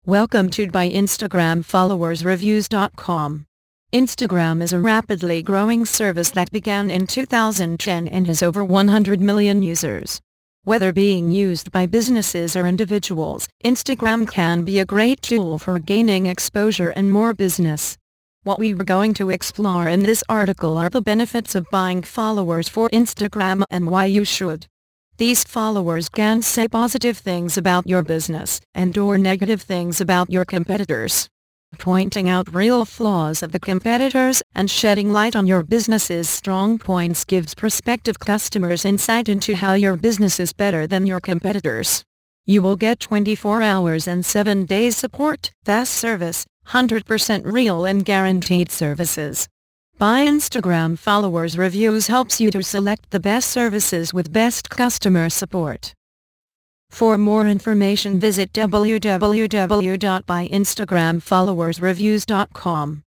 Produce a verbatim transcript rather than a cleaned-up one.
Welcome to by Instagram Followers Reviews dot com. Instagram is a rapidly growing service that began in two thousand ten and has over one hundred million users. Whether being used by businesses or individuals, Instagram can be a great tool for gaining exposure and more business. What we are going to explore in this article are the benefits of buying followers for Instagram and why you should. These followers can say positive things about your business and or negative things about your competitors. Pointing out real flaws of the competitors and shedding light on your business's strong points gives prospective customers insight into how your business is better than your competitors. You will get twenty-four hours and seven days support, fast service, one hundred percent real and guaranteed services. By Instagram Followers Reviews helps you to select the best services with best customer support. For more information visit w w w dot by Instagram Followers Reviews dot com.